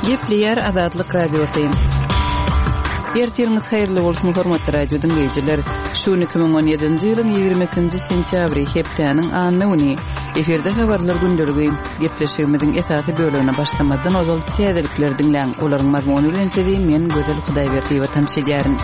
Gepleyer Azadlyk Radiosu. Ertiriniz hayırlı bolsun hormatly radio dinleyijiler. Şu 2017-nji ýylyň 22-nji sentýabry hepdeniň anyny eferde habarlar gündürigi gepleşigimiziň esasy bölümine başlamadan ozal täzelikler dinleň. Olaryň mazmuny bilen tedi men Gözel Hudaýberdiýewa tanışýaryn.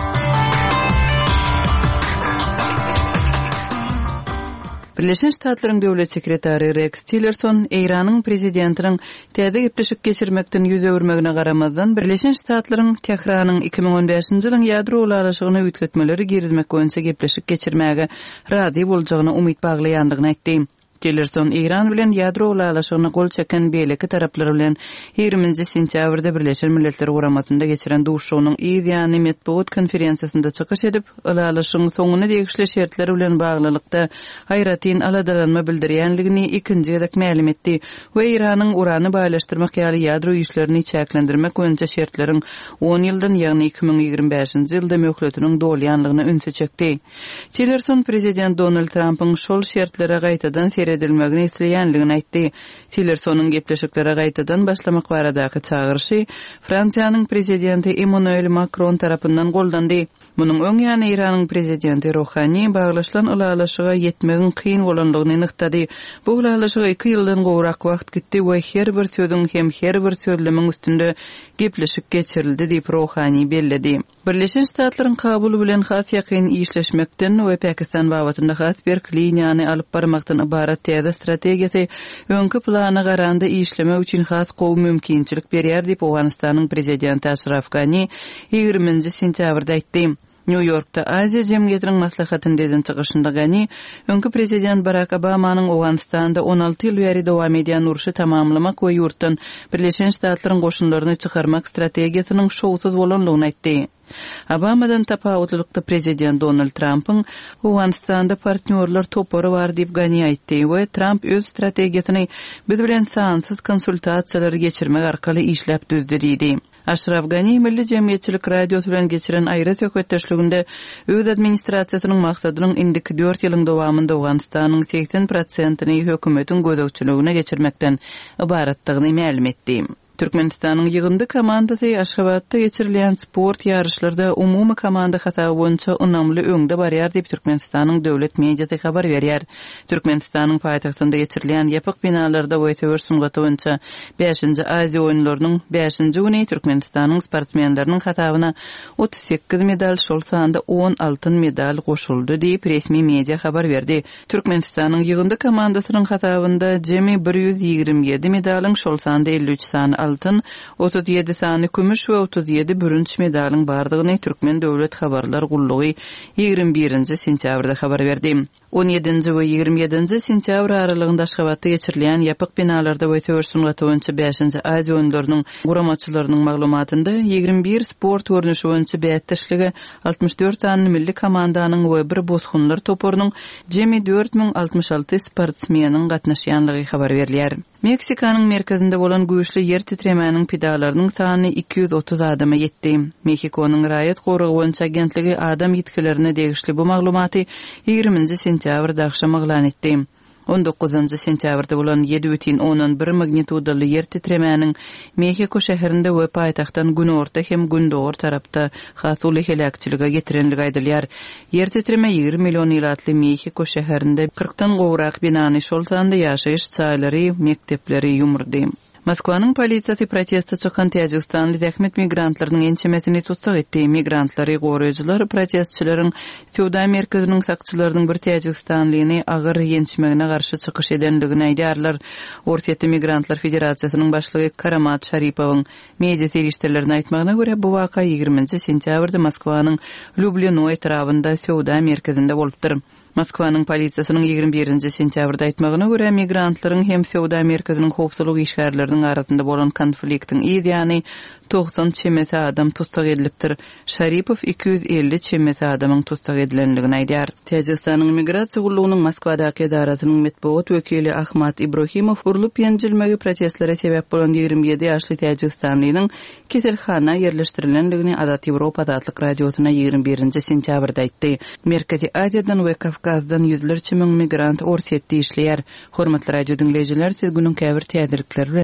Birleşen Ştatlaryň döwlet sekretary Rex Tillerson Iranyň prezidentiniň täze gepleşik geçirmekden ýüz öwürmegine garamazdan Birleşen Ştatlaryň Tehranyň 2015-nji ýylyň ýadro ulaşygyny üýtgetmeleri girizmek boýunça gepleşik geçirmäge rady boljagyna umyt baglaýandygyny aýtdy. Tillerson İran bilen ýadro ulaşygyna gol çeken beýleki taraplar bilen 20-nji sentýabrda Birleşen Milletler Guramasynda geçiren duşugynyň ýa-ni metbuat konferensiýasynda çykyş edip, ulaşygyň soňuna degişli şertleri bilen baglylykda haýratyn aladalanma bildirýänligini ikinji gezek ma'lum etdi we Iranyň urany baýlaşdyrmak ýaly ýadro işlerini çäklendirmek boýunça şertleriň 10 ýyldan ýagny 2025-nji ýylda möhletiniň dolýanlygyny ünsü çekdi. Tillerson prezident Donald Trump'yň şol şertlere gaýtadan edilmegini isleýänligini aýtdy. Tillersonyň gepleşiklere gaýtadan başlamak baradaky çağırşy Fransiýanyň prezidenti Emmanuel Macron tarapyndan goldandy. Munyň öň ýany Iranyň prezidenti Rohani baglaşylan ulaşyga ýetmegin kyn bolanlygyny nyktady. Bu ulaşyga 2 ýyldan gowrak wagt gitdi we her bir söýdüň hem her bir söýlemiň üstünde gepleşik geçirildi diýip Rohani belledi. Birleşen Ştatlaryň kabuly bilen has ýakyn işleşmekden we Pakistan babatynda has bir liniýany alyp barmakdan ibarat täze strategiýasy öňkü plana garanda işleme üçin has gowy mümkinçilik berýär diýip Awganistanyň prezidenti Ashraf Ghani 20-nji sentýabrda aýtdy. New York'ta Aziya Jemgyýetiniň maslahatyndan çygyşynda Ghani, öňkü prezident Barack Obamanyň Awganistanda 16 ýyl beri dowam edýän uruşy tamamlamak we ýurtdan Birleşen Ştatlaryň goşunlaryny çykarmak strategiýasynyň şowsuz bolanlygyny aýtdy. Obamadan tapawutlykda prezident Donald Trump'yň Awganistanda partnerler topary bar diýip Ghani aýtdy we Trump öz strategiýasyny biz bilen sansyz konsultasiýalar geçirmek arkaly işläp düzdi diýdi. Ashraf Ghani Milli Jemgyýetçilik radiosu bilen geçiren aýra söhbetdeşliginde öz administrasiýasynyň maksadynyň indiki 4 ýylyň dowamynda Awganistanyň 80%-ni hökümetiň gözegçiligine geçirmekden ibaratlygyny ma'lum etdi. Türkmenistanyň ýygyndy komandasy Aşgabatda geçirilýän sport ýarışlarda umumy komanda hatawy boýunça önamly öňde barýar diýip Türkmenistanyň döwlet mediasy habar berýär. Türkmenistanyň paýtagtynda geçirilýän ýapyk binalarda boýtawar sungaty boýunça 5-nji Aziýa oýunlarynyň 5-nji güni Türkmenistanyň sportmenleriniň hatawyna 38 medal, şol sanda 10 altyn medal goşuldy diýip resmi media habar berdi. Türkmenistanyň ýygyndy komandasynyň hatawynda jemi 127 medalyň, şol sanda 53 sany altın, 37 sany kümüş we 37 bürünç medalyň bardygyny Türkmen döwlet habarlar gullugy 21-nji sentýabrda habar berdi. 17-nji we 27-nji sentýabr aralygynda Aşgabatda geçirilýän ýapyk binalarda boýtawar sungaty boýunça 5-nji Aziýa oýunlarynyň guramaçylarynyň maglumatynda 21 sport görnüşi boýunça bätdeşligi 64 tany milli komandanyň we bir bozgunlar toporynyň jemi 4066 sportsmeniň gatnaşýanlygy habar berilýär. Meksikanyň merkezinde bolan güýçli ýer titremäniň pedalarynyň sany 230 adama ýetdi. Meksikonyň raýat gorugy boýunça agentligi adam ýetkilerine degişli bu maglumaty 20-nji sentýabrda akşam elan etdi. 19-njy sentýabrda bolan 7,11 magnitudaly ýer titremäniň Mehiko şäherinde we paýtagtdan günorta hem gündöwür tarapda hasuly helakçylyga getirenligi aýdylýar. Ýer titreme 20 million ýylatly Mehiko şäherinde 40-dan gowrak binany şol sanda ýaşaýyş çaýlary, mekdepleri ýumurdy. Moskwanyň polisiýasy protestde çykan Täjikstanly zähmet migrantlarynyň ençemesini tutsak etdi. Migrantlary goraýjylar protestçilerin Sowda merkeziniň sakçylarynyň bir Täjikstanlyny agyr ençemegine garşy çykyş edenligini aýdarlar. Orta Migrantlar Federasiýasynyň başlygy Karamat Şaripowyň media serişdirlerine aýtmagyna görä bu waka 20-nji sentýabrda Moskwanyň Lublinoy etrafynda Sowda merkezinde bolupdyr. Moskwanyň polisiýasynyň 21-nji sentýabrda aýtmagyna görä migrantlaryň hem Sowda merkeziniň howpsuzlyk işgärleriniň arasynda bolan konfliktiň ýa-ni 90 çemesi adam tutsak edilipdir. Şaripow 250 çemesi adamyň tutsak edilenligini aýdýar. Täjikstanyň migrasiýa gullugynyň Moskwadaky edarasynyň metbuat wekili Ahmat Ibrahimow urulup ýenjilmegi proteslere sebäp bolan 27 ýaşly Täjikstanlynyň keselhana ýerleşdirilenligini Azat Ýewropa adly radiosuna 21-nji sentýabrda aýtdy. Merkezi Aziýadan we Kafkazdan yüzlerce migrant Orsetde işleýär. Hormatly radio dinleýijiler, siz günüň käbir täzelikleri